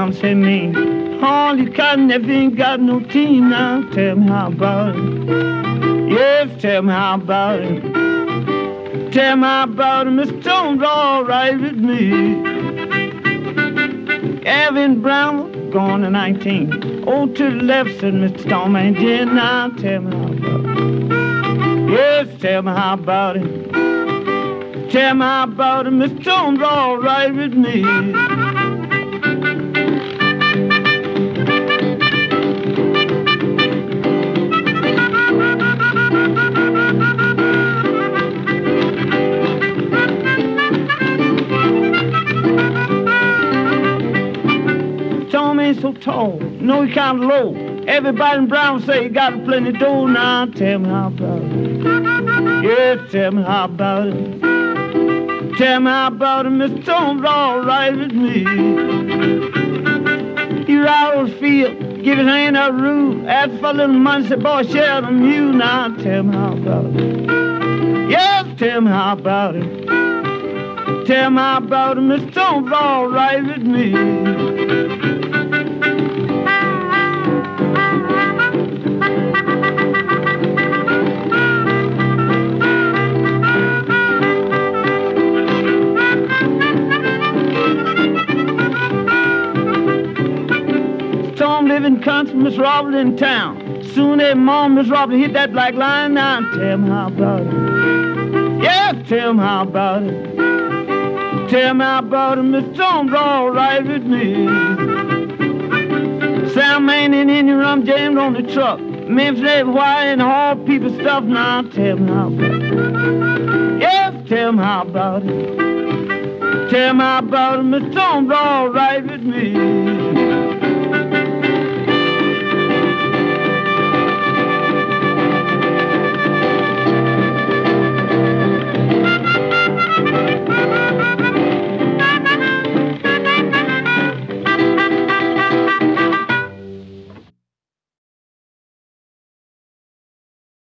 Brown say me, Holly Cotton, if you ain't got no team now, tell me how about it. Yes, tell me how about it. Tell me how about it. Miss Jones all right with me. Evan Brown gone to 19. Oh, to the left, said Mr. Storm ain't dead now. Tell me how about it. Yes, tell me how about it. Tell me how about it. Miss Jones all right with me. Tom ain't so tall, no, he kind of low. Everybody in Brown say he got plenty dough. Now tell me how about it. Yes, tell me how about it. Tell me how about it. Miss Jones all right with me. He ride on the field, give his hand out rude. Ask for a little money, say, boy, share them you. Now tell me how about it. Yes, tell me how about it. Tell me how about it. Miss Jones all right with me. In country, Miss Robert in town. Soon their mom, Miss Robert, hit that black line. Now tell me how about it. Yes, tell me how about it. Tell me how about it. Miss Jones all right with me. Sam Main and Indian Rum jammed on the truck. Memphis, Hawaii, and all people stuff. Now tell me how about it. Yes, tell me how about it. Tell me how about it. Miss Jones all right.